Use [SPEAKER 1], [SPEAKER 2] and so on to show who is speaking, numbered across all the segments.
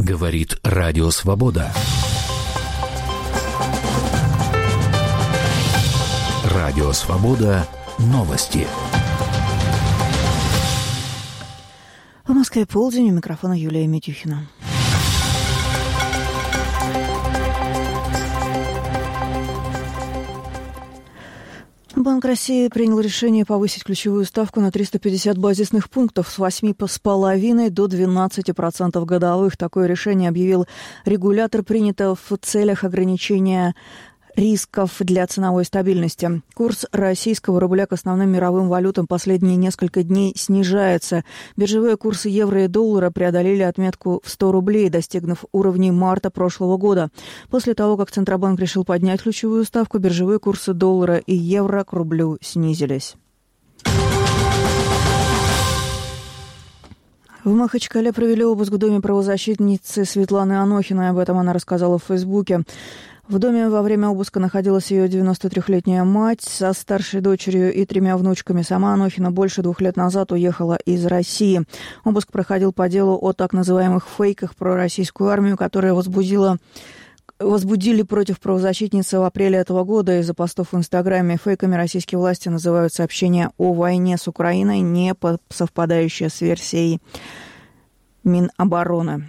[SPEAKER 1] Говорит Радио Свобода. Радио Свобода. Новости.
[SPEAKER 2] В Москве полдень, у микрофона Юлия Митюхина. Банк России принял решение повысить ключевую ставку на 350 базисных пунктов с 8,5% до 12% годовых. Такое решение объявил регулятор, принято в целях ограничения рисков для ценовой стабильности. Курс российского рубля к основным мировым валютам последние несколько дней снижается. Биржевые курсы евро и доллара преодолели отметку в 100 рублей, достигнув уровней марта прошлого года. После того, как Центробанк решил поднять ключевую ставку, биржевые курсы доллара и евро к рублю снизились. В Махачкале провели обыск в доме правозащитницы Светланы Анохиной. Об этом она рассказала в Фейсбуке. В доме во время обыска находилась ее 93-летняя мать со старшей дочерью и 3 внучками. Сама Анохина больше 2 лет назад уехала из России. Обыск проходил по делу о так называемых фейках про российскую армию, которые возбудили против правозащитницы в апреле этого года из-за постов в Инстаграме. Фейками российские власти называют сообщения о войне с Украиной, не совпадающие с версией Минобороны.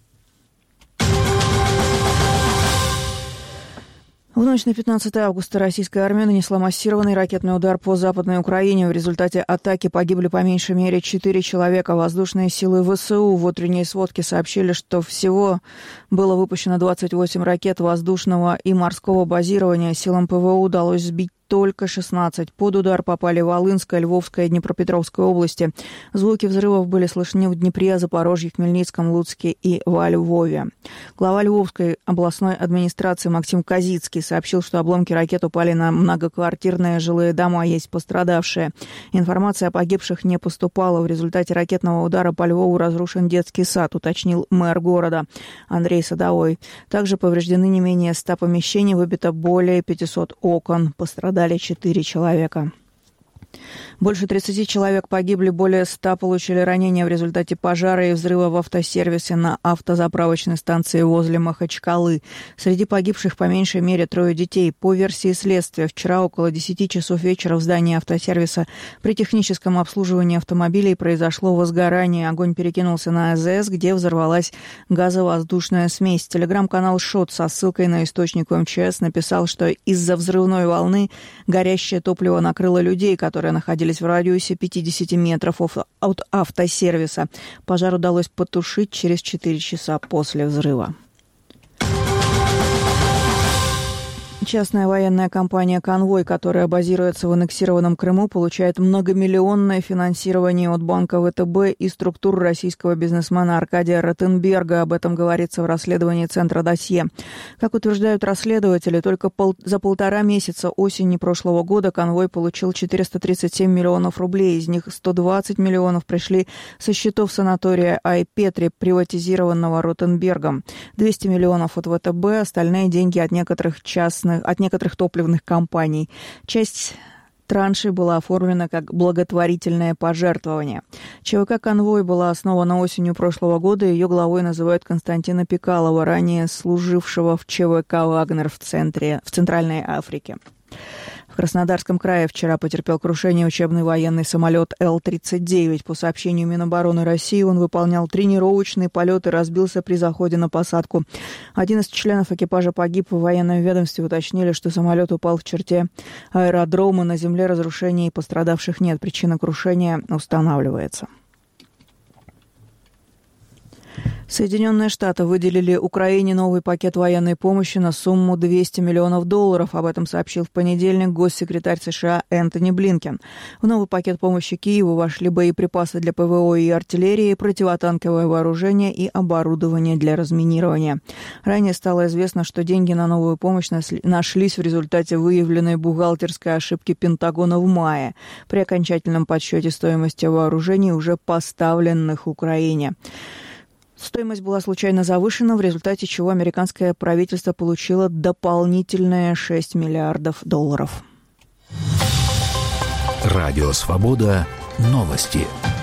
[SPEAKER 2] В ночь на 15 августа российская армия нанесла массированный ракетный удар по Западной Украине. В результате атаки погибли по меньшей мере 4 человека. Воздушные силы ВСУ в утренней сводке сообщили, что всего было выпущено 28 ракет воздушного и морского базирования. Силам ПВО удалось сбить только 16. Под удар попали Волынская, Львовская и Днепропетровская области. Звуки взрывов были слышны в Днепре, Запорожье, Хмельницком, Луцке и во Львове. Глава Львовской областной администрации Максим Козицкий сообщил, что обломки ракет упали на многоквартирные жилые дома, есть пострадавшие. Информация о погибших не поступала. В результате ракетного удара по Львову разрушен детский сад, уточнил мэр города Андрей Садовой. Также повреждены не менее 100 помещений, выбито более 500 окон. Пострадали 4 человека. Больше 30 человек погибли, более 100 получили ранения в результате пожара и взрыва в автосервисе на автозаправочной станции возле Махачкалы. Среди погибших по меньшей мере 3 детей. По версии следствия, вчера около 10 часов вечера в здании автосервиса при техническом обслуживании автомобилей произошло возгорание. Огонь перекинулся на АЗС, где взорвалась газовоздушная смесь. Телеграм-канал «Шот» со ссылкой на источник МЧС написал, что из-за взрывной волны горящее топливо накрыло людей, которые находились в радиусе 50 метров от автосервиса. Пожар удалось потушить через 4 часа после взрыва. Частная военная компания «Конвой», которая базируется в аннексированном Крыму, получает многомиллионное финансирование от банка ВТБ и структур российского бизнесмена Аркадия Ротенберга. Об этом говорится в расследовании Центра «Досье». Как утверждают расследователи, только за 1,5 месяца осени прошлого года «Конвой» получил 437 миллионов рублей. Из них 120 миллионов пришли со счетов санатория Айпетри, приватизированного Ротенбергом. 200 миллионов от ВТБ, остальные деньги от некоторых топливных компаний. Часть траншей была оформлена как благотворительное пожертвование. ЧВК «Конвой» была основана осенью прошлого года. Ее главой называют Константина Пикалова, ранее служившего в ЧВК «Вагнер» в Центральной Африке. В Краснодарском крае вчера потерпел крушение учебный военный самолет Л-39. По сообщению Минобороны России, он выполнял тренировочный полет и разбился при заходе на посадку. Один из членов экипажа погиб. В военном ведомстве уточнили, что самолет упал в черте аэродрома. На земле разрушений и пострадавших нет. Причина крушения устанавливается. Соединенные Штаты выделили Украине новый пакет военной помощи на сумму $200 миллионов. Об этом сообщил в понедельник госсекретарь США Энтони Блинкен. В новый пакет помощи Киеву вошли боеприпасы для ПВО и артиллерии, противотанковое вооружение и оборудование для разминирования. Ранее стало известно, что деньги на новую помощь нашлись в результате выявленной бухгалтерской ошибки Пентагона в мае при окончательном подсчете стоимости вооружений, уже поставленных Украине. Стоимость была случайно завышена, в результате чего американское правительство получило дополнительные $6 миллиардов.
[SPEAKER 1] Радио «Свобода». Новости.